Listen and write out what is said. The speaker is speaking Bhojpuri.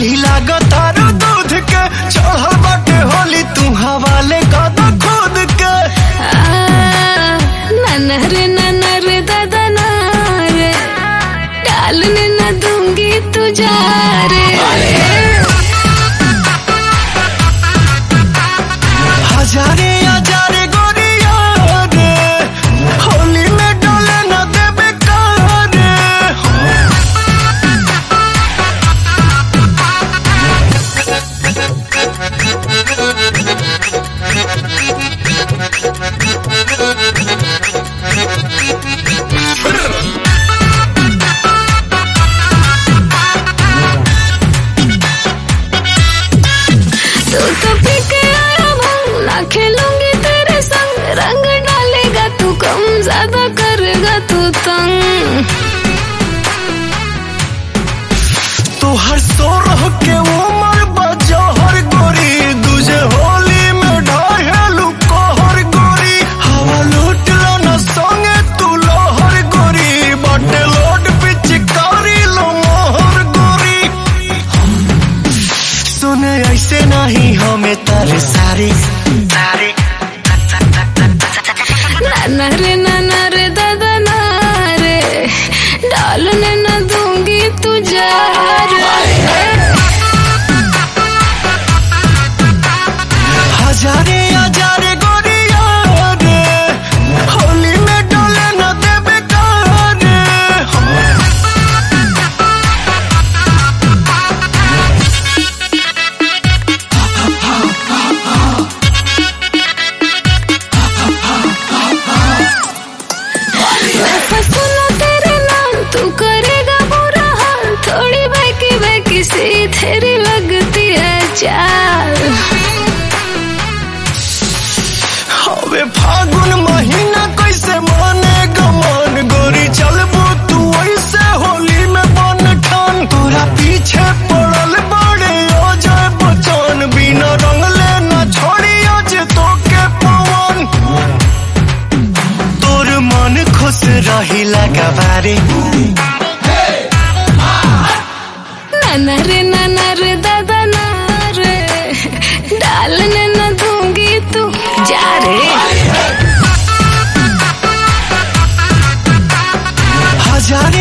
दही लागो तारो दूध के चढ़ल बाटे होली तू हवाले कद खुद के नाना रे दादा ना रे डालने न दूंगी तुझा रे हजारे हजारे गोरिया रे होली में डोले न देबे कार खेलूंगी तेरे संग रंग डालेगा तू कम ज्यादा करेगा तू तंग तू हर सो रह के उमर बजा हर गोरी तुझे होली में ढाहेलू कहर गोरी हवा लूट लो न संगे तू लो हर गोरी बटे लोड पिचकारी लो मोहर गोरी सुने ऐसे नहीं हमें तारे सारी नाना रे दादा ना रे डालने न दूंगी तुझे हजारे हजारे गोरिया रे होली में डोले न देबे कार तू करेगा बुरा हाल थोड़ी बहकी सी तेरी लगती है चाल हवे फागुन महीना कैसे मानेगा मन गोरी चलबू तू ऐसे होली में बन ठान तोरा पीछे पड़ल बड़े अजय बचन बिना रंगले न छोड़ी आज तो के पवन तोर मन खुश रही लगा बारी नाना रे दादा ना रे डालने न दूंगी तू जा रे हजार